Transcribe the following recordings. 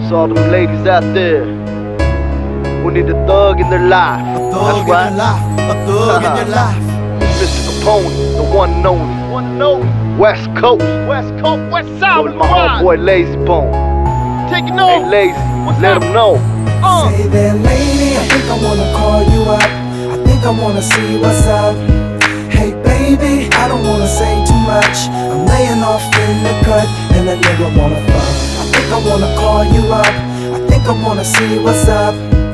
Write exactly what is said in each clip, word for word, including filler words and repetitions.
So all them ladies out there who need a thug in their life. A thug That's right. in your life. A thug in your life. Mister Capone, the one and only. One and only. West Coast. West Coast, West Side. With my homeboy Lazy Bone. Taking Hey over. Lazy, What's let up? him know. Uh. Say there, lady, I think I wanna call you up. I think I wanna see what's up. Hey baby, I don't wanna say too much. I'm laying off in the cut, and a nigga wanna fuck. I think I wanna call you up. I think I wanna see what's up.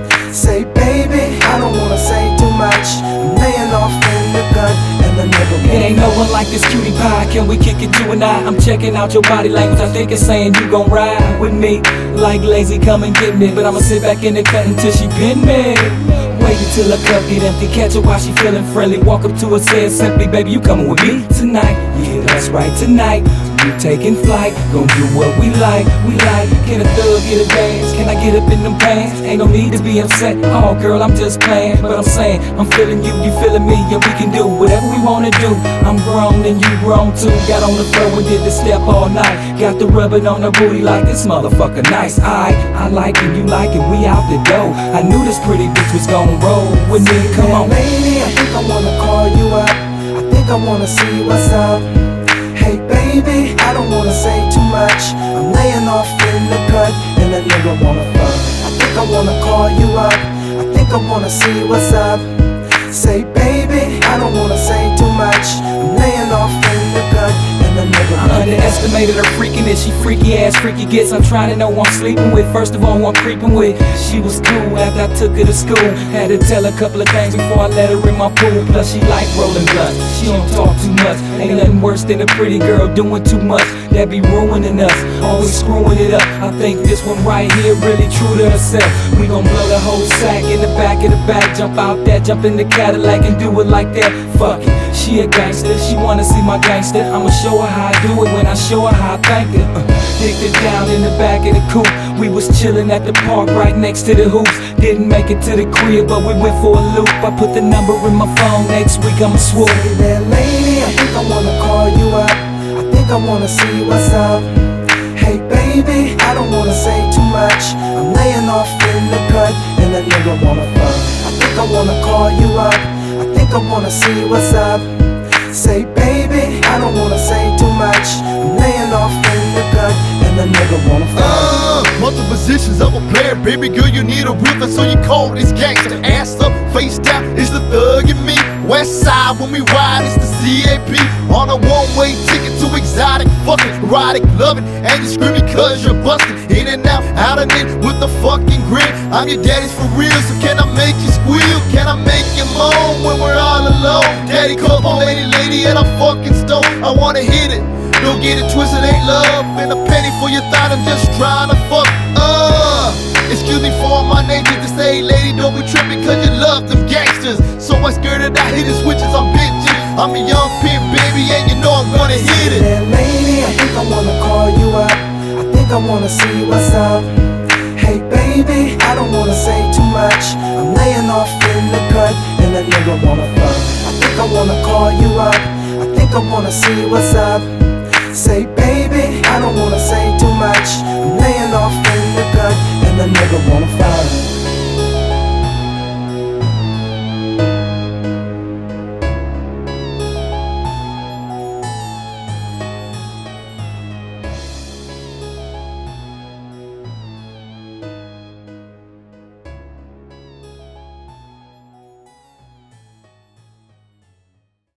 Say baby, I don't wanna say too much. I'm laying off in the cut, and a nigga wanna It ain't no one like this cutie pie, can we kick it you and I? I'm checking out your body language, I think it's saying you gon' ride with me. Like lazy, come and get me, but I'ma sit back in the cut until she pin me. Wait until her cup get empty, catch her while she feeling friendly. Walk up to her, say it simply, baby, you coming with me tonight? Yeah, that's right, tonight. We taking flight, gon' do what we like, we like. Can a thug get a dance? Can I get up in them pants? Ain't no need to be upset, oh girl, I'm just playing. But I'm saying, I'm feeling you, you feeling me, and we can do whatever we wanna do. I'm grown and you grown too. Got on the floor and did the step all night. Got the rubbing on her booty like this motherfucker nice. I, I like it, you like it, we out the door. I knew this pretty bitch was gon' roll with me, come on. Lady, I think I wanna call you up. I think I wanna see what's up. Hey baby, I don't wanna say too much. I'm laying off in the cut, and a nigga wanna fuck. I think I wanna call you up. I think I wanna see what's up. Say baby, I don't wanna say too much. I'm laying off in the cut, and a nigga I wanna underestimated her freakiness, she freaky ass, freaky gets. I'm trying to know who I'm sleeping with. First of all, who I'm creeping with. She was cool after I took her to school. Had to tell her a couple of things before I let her in my pool. Plus she like rolling blunts, she don't talk too much. Ain't nothing worse than a pretty girl doing too much. That be ruining us, always screwing it up. I think this one right here really true to herself. We gon' blow the whole sack in the back of the back. Jump out there, jump in the Cadillac and do it like that. Fuck it, she a gangster, she wanna see my gangster. I'ma show her how I do it when I show her how I thank her. Uh, digged it down in the back of the coupe. We was chillin' at the park right next to the hoops. Didn't make it to the crib, but we went for a loop. I put the number in my phone, next week I'ma swoop. Hey there, lady, I think I wanna call you up. I think I wanna see what's up. Hey baby, I don't wanna say too much. I'm laying off in the cut, and a nigga wanna fuck. I think I wanna call you up. I think I wanna see what's up. Say baby, I don't wanna say too much. I'm laying off in the cut, and a nigga wanna fuck. Uh, multiple positions of a player, baby girl, you need a rhythm, so you call this gangster. Ass up, face down, it's the thug in me. West side when we ride, it's the C A P. On a one-way ticket to exotic, fucking erotic, loving, and you screaming cause you're busted. In and out, out and in with the fucking grin. I'm your daddy's for real, so can I make you squeal? Can I make you moan when we're all alone? Daddy called my lady, lady, and I'm fucking stoned. I wanna hit it, don't get it twisted, ain't love. And a penny for your thought, I'm just trying to fuck. Uh, excuse me for my nature to say, lady, don't be tripping cause you love them gangsters. So I scared that I hit the switches, I'm bitching. I'm a young pimp, baby, and you know I'm gonna hit it. Hey lady, I think I wanna call you up. I think I wanna see what's up. Hey baby, I don't wanna say too much. I'm laying off in the cut, and a nigga wanna fuck. I think I wanna call you up. I think I wanna see what's up. Say baby,